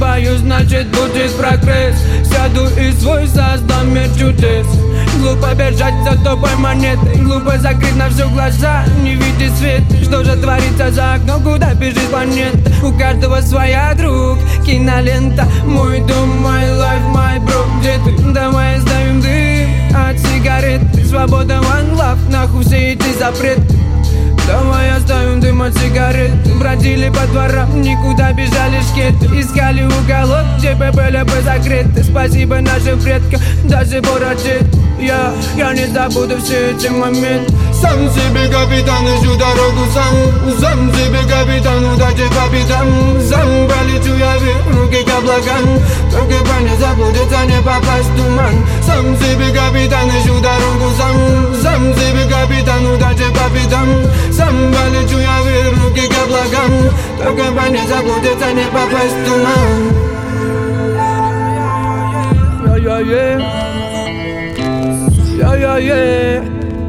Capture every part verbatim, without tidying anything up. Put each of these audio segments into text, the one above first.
ошибаюсь, значит будет прогресс. Сяду и свой создам мир чудес. Глупо бежать за топовой монетой, глупо закрыть на все глаза, не видеть свет. Что же творится за окном, куда бежит планета? У каждого своя, друг, кинолента. Мой дом, мой life, мой бро. Где ты? Давай оставим дым от сигарет. Свобода, one love, нахуй все эти запреты. Давай оставим дым от сигарет. Бродили по дворам, никуда бежали шкеты. Искали уголок, где бы были бы закрыты. Спасибо нашим предкам, даже бороде. Я, я не забуду все эти моменты. Сам себе капитан, ищу дорогу сам. Сам себе капитан, удачи по пятам. Сам полечу я вверх, руки к облакам. Только бы не заблудиться, не попасть в туман. Сам себе капитан, ищу дорогу сам. Сам себе капитан, удачи по пятам. Сам полечу я вверх, руки к облакам. Только бы не заблудиться, не попасть в туман. Yeah, yeah, yeah, yeah.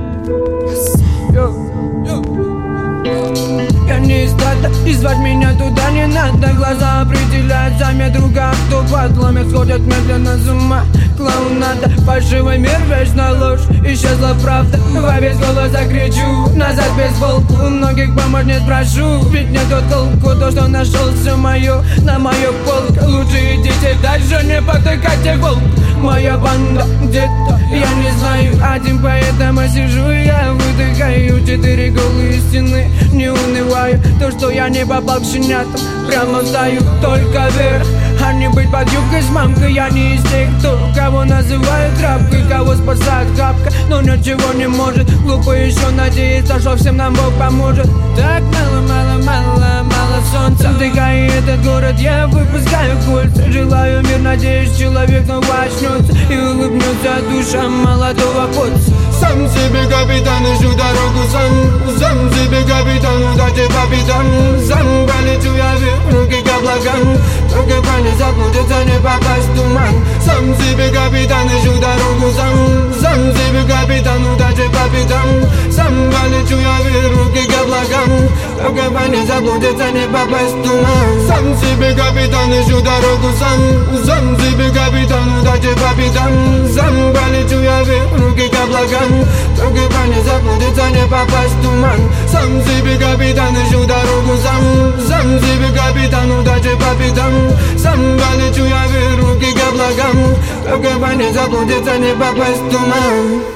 Я не из страта, и звать меня туда не надо. Глаза определяют замя друга, кто подломит, сходят медленно с ума. Клоунада, фальшивый мир, вечная ложь, исчезла правда. Во весь голос закричу, назад без волку. У многих помочь не спрошу, ведь не тот толку. То, что нашел, все мое, на мою полку. Лучше идите дальше, не потыкайте волк. Моя банда где-то, я не знаю один, поэтому сижу я выдыхаю. Четыре голые стены, не унываю. То, что я не попал к щенятам, прямо стою только вверх. А не быть под юбкой с мамкой. Я не из тех, кто кого называют тряпкой, кого спасает хапка, но ничего не может. Глупо еще надеяться, что всем нам Бог поможет. Так мало, мало, мало, мало солнца. Вдыхая этот город, я выпускаю кольца. Желаю мир, надеюсь, человек снова очнется и улыбнется душа молодого поца. Сам себе капитан, ищу дорогу сам. Сам себе капитан, удачи по пятам. Сам полечу я вверх, руки к облакам. Только бы не заблудиться, не попасть в туман. Сам себе капитан, ищу дорогу сам. Сам себе капитан, удачи по пятам. Сам полечу я вверх, руки к облакам. Только бы не заблудиться, не попасть в туман. Сам себе капитан, ищу дорогу сам. Сам себе капитан, удачи по пятам. Сам полечу я вверх, руки к облакам. Только бы не заблудиться, не попасть в туман. Сам себе капитан, ищу дорогу сам. Сам себе капитан, удачи по пятам. Сам полечу я вверх, руки к облакам. Только бы не заблудиться, не попасть в туман.